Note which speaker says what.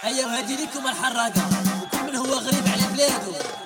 Speaker 1: أيوة هدي لكم الحراقة وكل من هو غريب على بلاده.